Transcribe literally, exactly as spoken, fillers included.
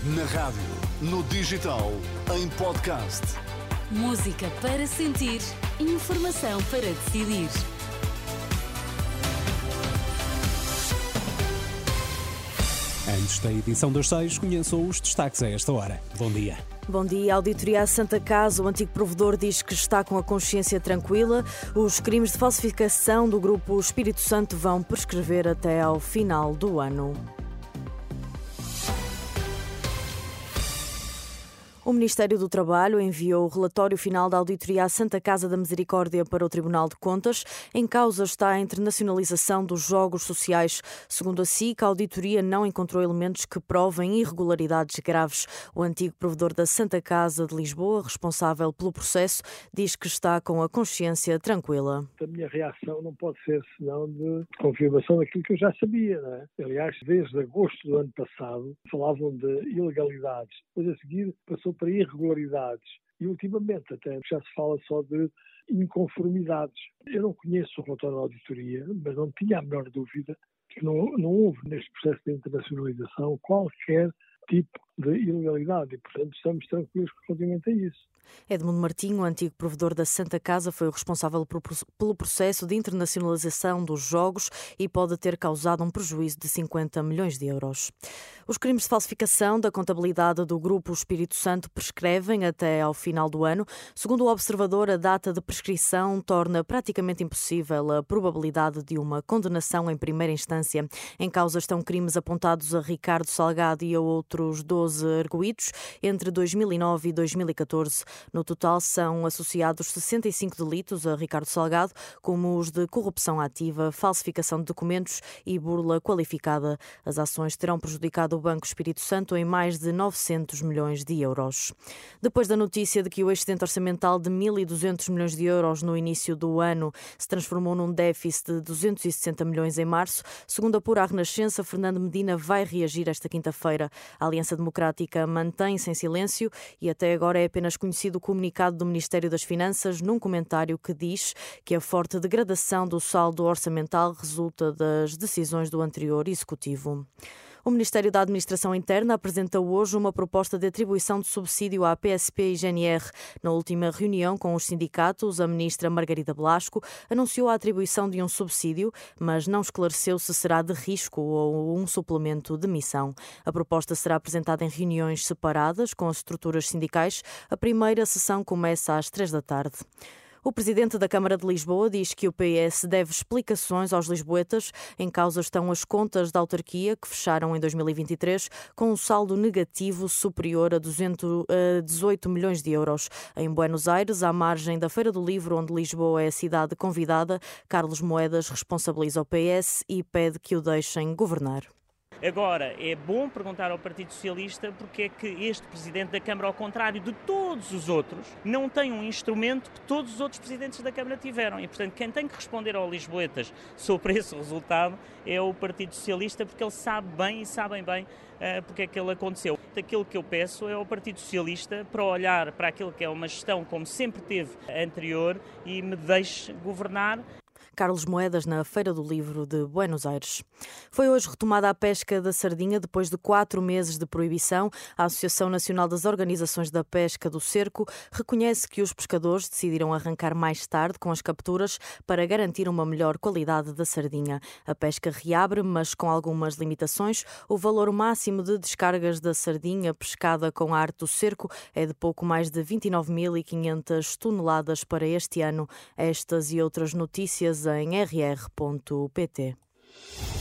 Na rádio, no digital, em podcast. Música para sentir, informação para decidir. Antes da edição das seis, conheçam os destaques a esta hora. Bom dia. Bom dia. A Auditoria à Santa Casa, o antigo provedor, diz que está com a consciência tranquila. Os crimes de falsificação do Grupo Espírito Santo vão prescrever até ao final do ano. O Ministério do Trabalho enviou o relatório final da Auditoria à Santa Casa da Misericórdia para o Tribunal de Contas. Em causa está a internacionalização dos jogos sociais. Segundo a S I C, a auditoria não encontrou elementos que provem irregularidades graves. O antigo provedor da Santa Casa de Lisboa, responsável pelo processo, diz que está com a consciência tranquila. A minha reação não pode ser senão de confirmação daquilo que eu já sabia, não é? Aliás, desde agosto do ano passado falavam de ilegalidades. Depois a seguir passou para irregularidades e ultimamente até já se fala só de inconformidades. Eu não conheço o relatório da auditoria, mas não tinha a menor dúvida que não, não houve neste processo de internacionalização qualquer tipo de ilegalidade e, portanto, estamos tranquilos relativamente a isso. Edmundo Martinho, antigo provedor da Santa Casa, foi o responsável pelo processo de internacionalização dos jogos e pode ter causado um prejuízo de cinquenta milhões de euros. Os crimes de falsificação da contabilidade do Grupo Espírito Santo prescrevem até ao final do ano. Segundo o observador, a data de prescrição torna praticamente impossível a probabilidade de uma condenação em primeira instância. Em causa estão crimes apontados a Ricardo Salgado e a outros doze arguidos entre dois mil e nove e dois mil e catorze. No total, são associados sessenta e cinco delitos a Ricardo Salgado, como os de corrupção ativa, falsificação de documentos e burla qualificada. As ações terão prejudicado o Banco Espírito Santo em mais de novecentos milhões de euros. Depois da notícia de que o excedente orçamental de mil e duzentos milhões de euros no início do ano se transformou num déficit de duzentos e sessenta milhões em março, segundo apura a Renascença, Fernando Medina vai reagir esta quinta-feira. A Aliança Democrática mantém-se em silêncio e até agora é apenas conhecido o comunicado do Ministério das Finanças num comentário que diz que a forte degradação do saldo orçamental resulta das decisões do anterior Executivo. O Ministério da Administração Interna apresenta hoje uma proposta de atribuição de subsídio à P S P e G N R. Na última reunião com os sindicatos, a ministra Margarida Blasco anunciou a atribuição de um subsídio, mas não esclareceu se será de risco ou um suplemento de missão. A proposta será apresentada em reuniões separadas com as estruturas sindicais. A primeira sessão começa às três da tarde. O presidente da Câmara de Lisboa diz que o P S deve explicações aos lisboetas. Em causa estão as contas da autarquia, que fecharam em dois mil e vinte e três, com um saldo negativo superior a dezoito milhões de euros. Em Buenos Aires, à margem da Feira do Livro, onde Lisboa é a cidade convidada, Carlos Moedas responsabiliza o P S e pede que o deixem governar. Agora, é bom perguntar ao Partido Socialista porque é que este Presidente da Câmara, ao contrário de todos os outros, não tem um instrumento que todos os outros Presidentes da Câmara tiveram. E, portanto, quem tem que responder aos lisboetas sobre esse resultado é o Partido Socialista, porque ele sabe bem e sabem bem uh, porque é que ele aconteceu. Aquilo que eu peço é ao Partido Socialista para olhar para aquilo que é uma gestão como sempre teve anterior e me deixe governar. Carlos Moedas, na Feira do Livro de Buenos Aires. Foi hoje retomada a pesca da sardinha depois de quatro meses de proibição. A Associação Nacional das Organizações da Pesca do Cerco reconhece que os pescadores decidiram arrancar mais tarde com as capturas para garantir uma melhor qualidade da sardinha. A pesca reabre, mas com algumas limitações. O valor máximo de descargas da sardinha pescada com a arte do cerco é de pouco mais de vinte e nove mil e quinhentas toneladas para este ano. Estas e outras notícias em r r ponto p t.